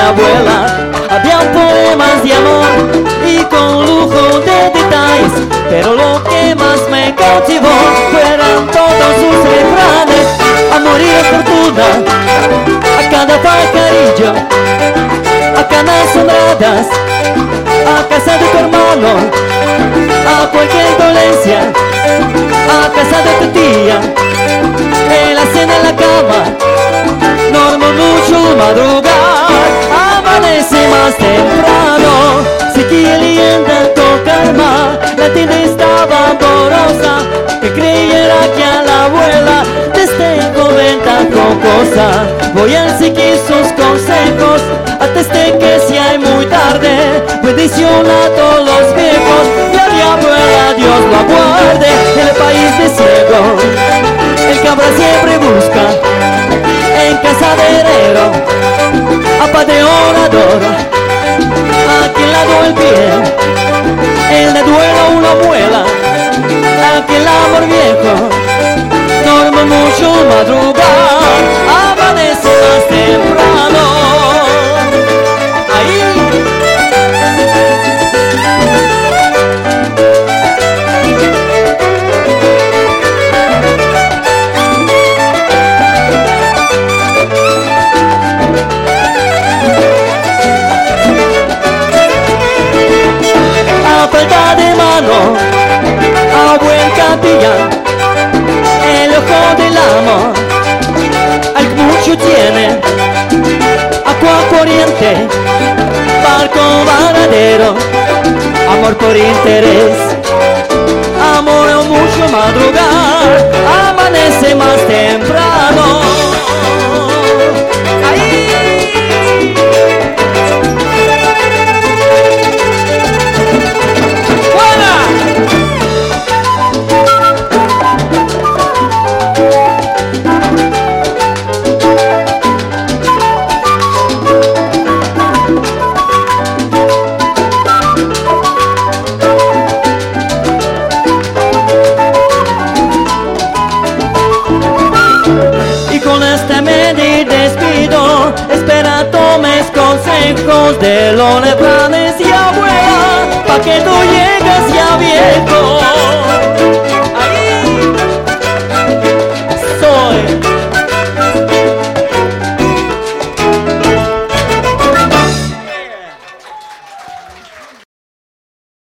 abuela. Habían poemas de amor y con lujo de detalles, pero lo que más me cautivó fueron todos sus refranes. Amor y fortuna, a cada pajarillo, a canas honradas, a casa de tu hermano, a cualquier dolencia, a casa de tu tía, en la cena en la cama, duermo mucho madrugar, amanece más temprano, sé que leyenda tocar más, la tienda estaba amorosa, que creyera que a la abuela desde joven tan jocosa, voy a seguir sus consejos, antes de que sea muy tarde, bendición a todos los viejos, y a mi abuela Dios lo aguarde, en el país de ciego, el cabra siempre busca, en casa de herrero, a padre orador, a quien lado el pie, el de duelo una muela, a quien el amor viejo, duerme mucho madrugar, amanece más temprano. Falta de mano, a buen capellán, el ojo del amor, al que mucho tiene, agua corriente, barco varadero, amor por interés, amor o mucho madrugar, amanece más temprano. Espera tomes consejos de los planes y abuela, pa' que tú llegues ya viejo.